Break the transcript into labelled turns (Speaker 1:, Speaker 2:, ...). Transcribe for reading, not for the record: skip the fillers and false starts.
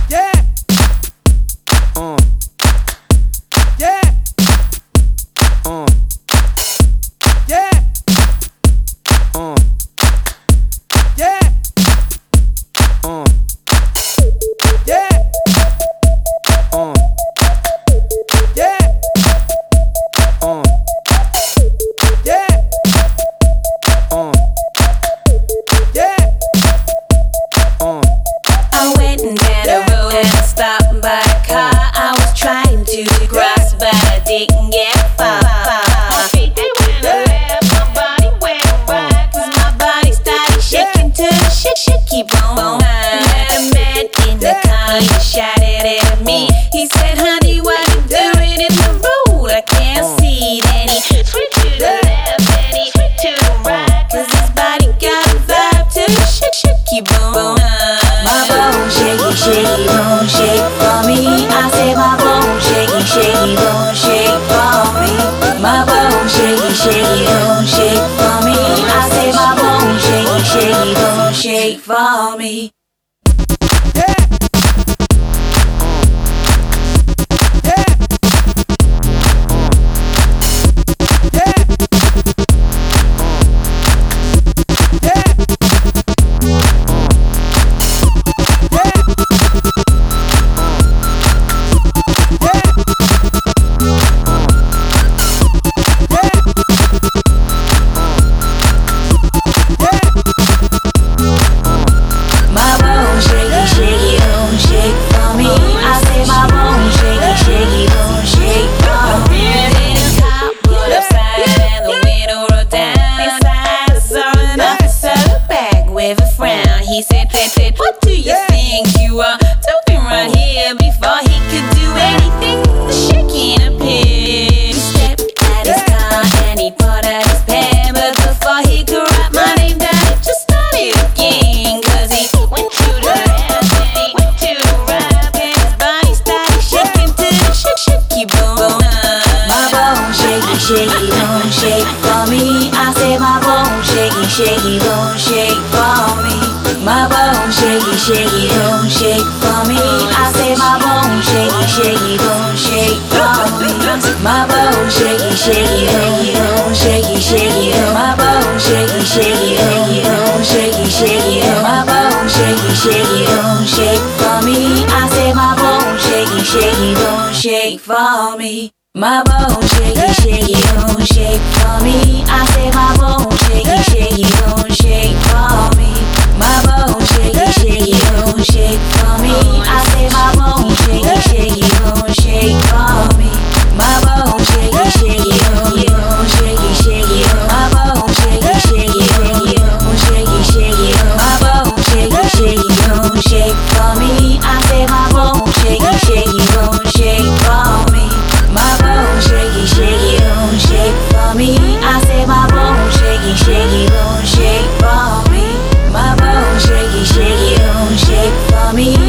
Speaker 1: Yeah. Yeah. Yeah. Yeah. Yeah. Yeah. Yeah. Yeah.
Speaker 2: I went down the road and I stopped by a car. I was trying to cross, but I didn't get far. My feet they went left, my body went right. 'Cause my body started shaking to the shaky bone. I met a man in the car, he shouted at me. He said, "Honey, why you doing in the road? I can't see." Then he switched to the left, then he switched to the right. 'Cause his body got a vibe to the shaky bone. My bone shaky, shaky bone shake for me. I say my bone shaky, shaky bone shake for me. My bone shaky, shaky bone shake for me. I say my bone shaky, shaky bone shake for me.
Speaker 1: Yeah. Yeah. Yeah.
Speaker 2: My bone shaky, shaky bone shake for me. I say my bone shaky, shaky bone shake for me. In the car, pulled upside and the window rolled down. Inside, I saw an officer look back with a frown. He said, "What do you think you are doing right here?" Before he could do anything, the shaking appeared. He stepped out his car and he pulled out his pen, but before he could write my name down, it just started again. 'Cause he went to the left and he went to the right, and his body started shaking to the shaky bone. My bone shaky, shaky bone shake for me. I say my bone shaky, shaky bone shake for me. My bone shaky, shaky bone shake for me. I say my bone shaky, shaky bone shake for me. My bone shaky, shaky bone shaky, shaky bone. My bone shaky, shaky bone shaky, shaky bone. My bone shaky, shaky bone shake for me. I say my bone shaky, shaky bone shake for me. My bone shaky, shaky bone shake for me. I say my bone shaky, shaky bone shake for me. My bone shaky, shaky bone shake for me. I say my bone shaky, shaky bone shake for me. My bone shaky, shaky bone shaky, shaky bone. My bone shaky, shaky bone shaky, shaky bone. My bone shaky, shaky bone shake for me. I say my bone shaky, shaky bone shake for me. My bone shaky, shaky bone shake for me. I say my bone shaky, shaky bone shake for me. My bone shaky, shaky bone shake for me.